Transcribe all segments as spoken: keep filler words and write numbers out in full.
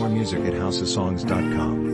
More music at house of songs dot com.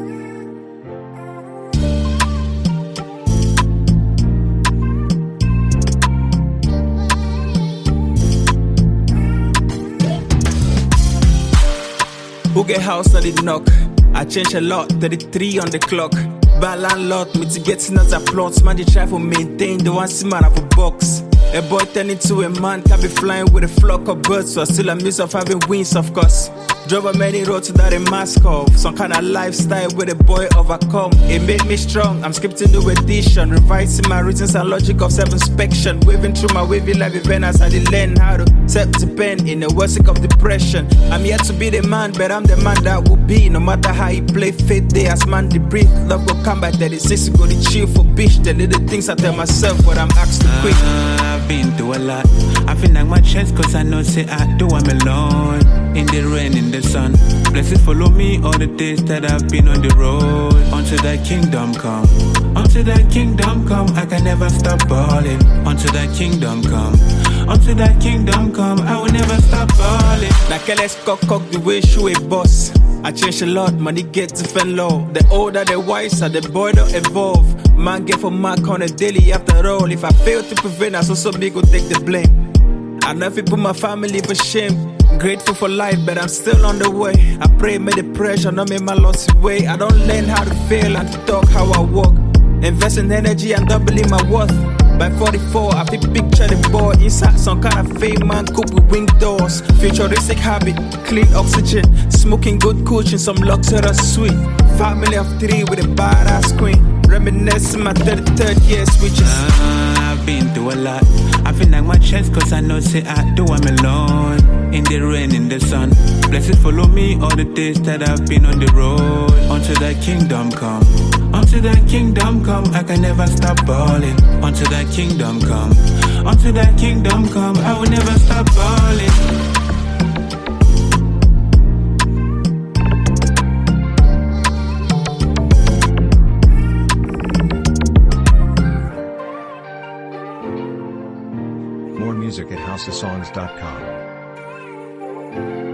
Who get house on the knock? I change a lot, thirty-three on the clock. Bad landlord, mitigating as a plot. Man, they try to maintain the one see man of a box. A boy turn into a man, can be flying with a flock of birds. So I still amuse of having wings, of course. Drove a many roads without a mask off. Some kind of lifestyle with a boy overcome. It made me strong, I'm skipping new edition. Revising my reasons and logic of self-inspection. Waving through my wavy life event as I did learn how to set the pen in the worst of depression. I'm yet to be the man, but I'm the man that will be. No matter how you play faith day as man the breathe. Love will come by thirty-six, go to chill for bitch. The little things I tell myself what I'm asked to quit. uh, I've been through a lot. I feel like my chest cause I know say I do I'm alone. In the rain, in the sun, blessings follow me all the days that I've been on the road. Until that kingdom come, until that kingdom come, I can never stop balling. Until that kingdom come, until that kingdom come, I will never stop balling. Now let's cock cock the way show a boss. I change a lot, money get different law. The older, the wiser, the boy don't evolve. Man get for mark on a daily after all. If I fail to prevent, I so so me go take the blame. I never put my family for shame. Grateful for life, but I'm still on the way. I pray, may the pressure not make my loss away. I don't learn how to fail and to talk how I walk. Invest in energy and doubling my worth. By forty-four, I feel picture the boy inside some kind of fame man cook with wing doors. Futuristic habit, clean oxygen, smoking good coaching, some luxurious sweet. Family of three with a badass queen. Reminiscing my thirty-third year switches. uh, I've been through a lot. I feel like my chest cause I know say I do I'm alone. In the rain, in the sun, blessings follow me all the days that I've been on the road. Until that kingdom come, until that kingdom come, I can never stop balling. Until that kingdom come, until that kingdom come, I will never stop balling. More music at house of songs dot com.